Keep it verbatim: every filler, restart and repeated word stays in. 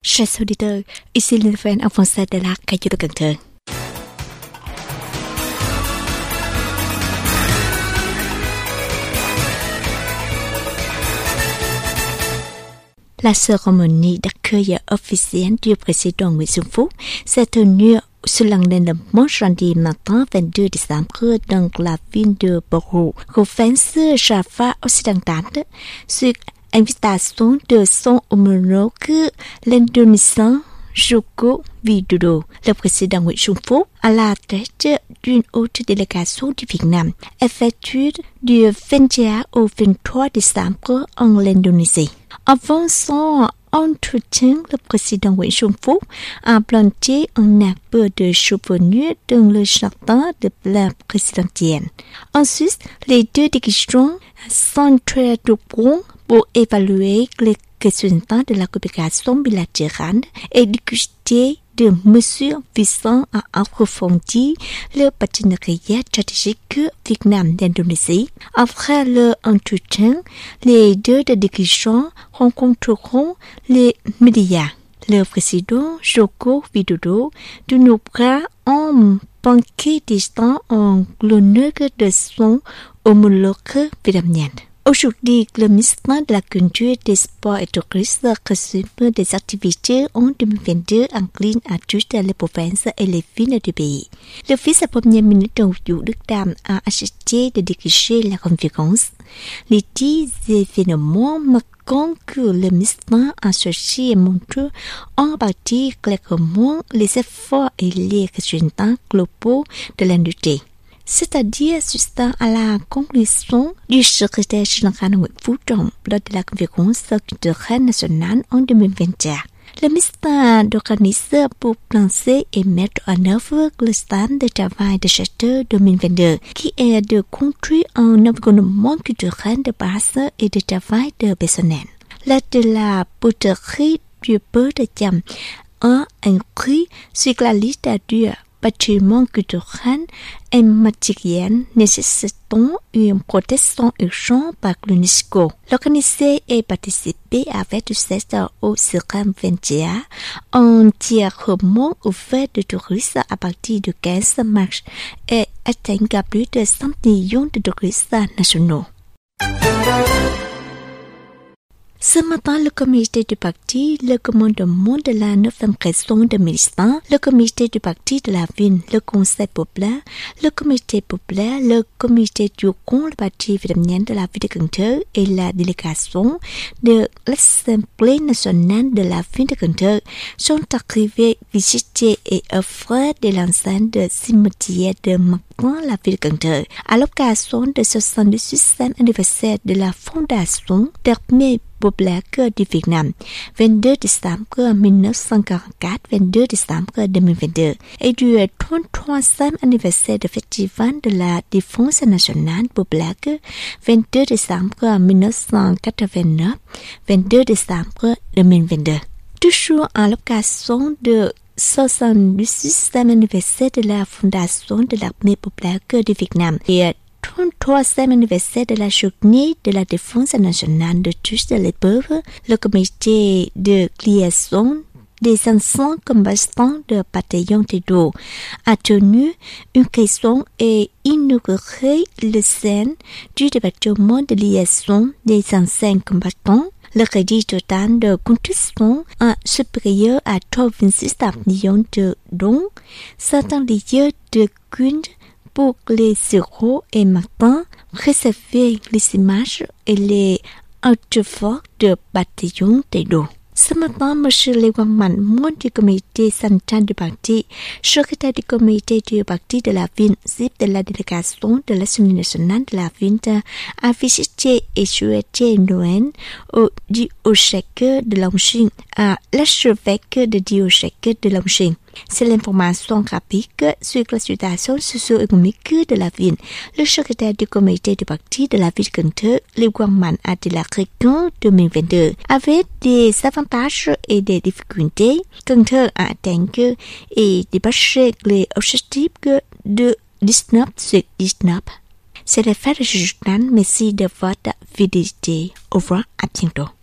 Chers auditeurs, ici le fan en français de la Radio de Cần Thơ. La cérémonie d'accueil officiel du président Nguyễn Xuân Phúc s'est tenue sur l'enlèvement jeudi matin vingt-deux décembre dans la ville de Bordeaux, province Java occidentale, sur invitation de son homologue l'Indonésien Joko Widodo. Le président Nguyễn Xuân Phúc, à la tête d'une haute délégation du Việt Nam, effectue du vingt-et-un au vingt-trois décembre en Indonésie. Avant son entretien, le président Nguyễn Xuân Phúc a planté un arbre de charbonnier dans le jardin de la présidentielle. Ensuite, les deux dirigeants s'entretueront pour évaluer les résultats de la coopération bilatérale et discuter de mesures visant à approfondir le partenariat stratégique Vietnam-Indonésie. Après leur entretien, les deux dirigeants rencontreront les médias. Le président Joko Widodo donnera un banquet distant en l'honneur de son homologue vietnamien. Aujourd'hui, le ministère de la Culture, des Sports et Tourisme résume des activités en deux mille vingt-deux incluant à toutes les provinces et les villes du pays. Le vice-premier ministre Vũ Đức Đam a assisté de diriger la conférence. Les dix événements marquants que le ministère a cherché et montrent en partie clairement les efforts et les résultats globaux de l'industrie. C'est-à-dire assistant à la conclusion du secrétaire général Nguyễn Phú Trọng lors de la conférence culturelle nationale en deux mille vingt et un. Le ministère organise pour lancer et mettre en œuvre le stand de travail de secteur deux mille vingt-deux, qui est de construire un environnement culturel de base et de travail de personnel. Là de la poterie du beurre de Cham a inclus sur la liste du patrimoine culturel et matériel nécessitant une protection urgente par l'UNESCO. L'organiser et participer avec succès au C R A M vingt et un, entièrement ouvert de touristes à partir du quinze mars et atteint plus de cent millions de touristes nationaux. Ce matin, le comité du parti, le commandement de la neuvième région de Mélistan, le comité du parti de la ville, le conseil populaire, le comité populaire, le comité du compte, le parti vietnamien de la ville de Cần Thơ et la délégation de l'Assemblée nationale de la ville de Cần Thơ sont arrivés visiter et offrir des l'enceinte de cimetière de Martin, la ville de Cần Thơ, à l'occasion de soixante-dix-huitième anniversaire de la fondation d'Armée populaire du Việt Nam, vingt-deux décembre mille neuf cent quarante-quatre, vingt-deux décembre deux mille vingt-deux, et du trente-troisième anniversaire du Festival de la Défense nationale populaire, vingt-deux décembre mille neuf cent quatre-vingt-neuf, vingt-deux décembre deux mille vingt-deux. Toujours à l'occasion de soixante-dix-huitième anniversaire de la fondation de l'Armée populaire du Việt Nam et trente-troisième anniversaire de la journée de la défense nationale de tous les peuples, le comité de liaison des anciens combattants de bataillon Tédou a tenu une réunion et inauguré le scène du département de liaison des anciens combattants. Le crédit total de construction est supérieur à trois virgule vingt-six millions de dons, certains lieux de culte pour les héros et Martin, réserver les images et les artefacts de bataillon Tédou. Ce matin, M. Lê Quang Mạnh, membre du comité central du parti, secrétaire du comité du parti de la ville, chef de la délégation de l'Assemblée nationale de la ville, a visité et souhaité Noël au diocèse de Longxing, à l'archevêque de diocèse de Longxing. C'est l'information rapide sur la situation socio-économique de la ville. Le secrétaire du comité du parti de la ville de Cần Thơ, Lê Quang Mạnh, a déclaré qu'en deux mille vingt-deux, avec des avantages et des difficultés, Cần Thơ a atteint et dépassé les objectifs de dix-neuf sur dix-neuf. C'est le fait de journal. Merci de votre fidélité. Au revoir, à bientôt.